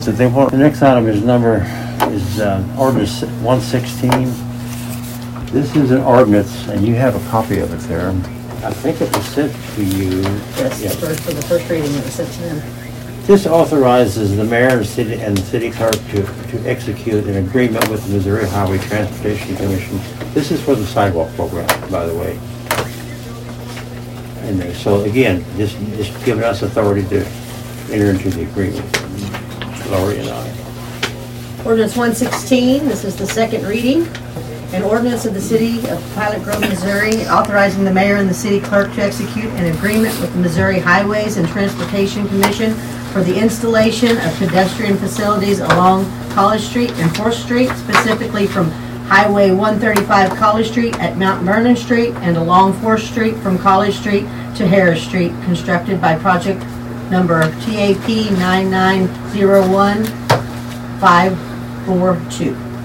So the next item is ordinance 116. This is an ordinance, and you have a copy of it there. I think it was sent to you. Yes, Yeah. for the first reading it was sent to them. This authorizes the mayor and the city clerk to execute an agreement with the Missouri Highway Transportation Commission. This is for the sidewalk program, by the way. And so again, just giving us authority to enter into the agreement. Lori and I. Ordinance 116, this is the second reading. An ordinance of the city of Pilot Grove, Missouri, authorizing the mayor and the city clerk to execute an agreement with the Missouri Highways and Transportation Commission for the installation of pedestrian facilities along College Street and 4th Street, specifically from Highway 135 College Street at Mount Vernon Street and along 4th Street from College Street to Harris Street, constructed by project number TAP 9901542.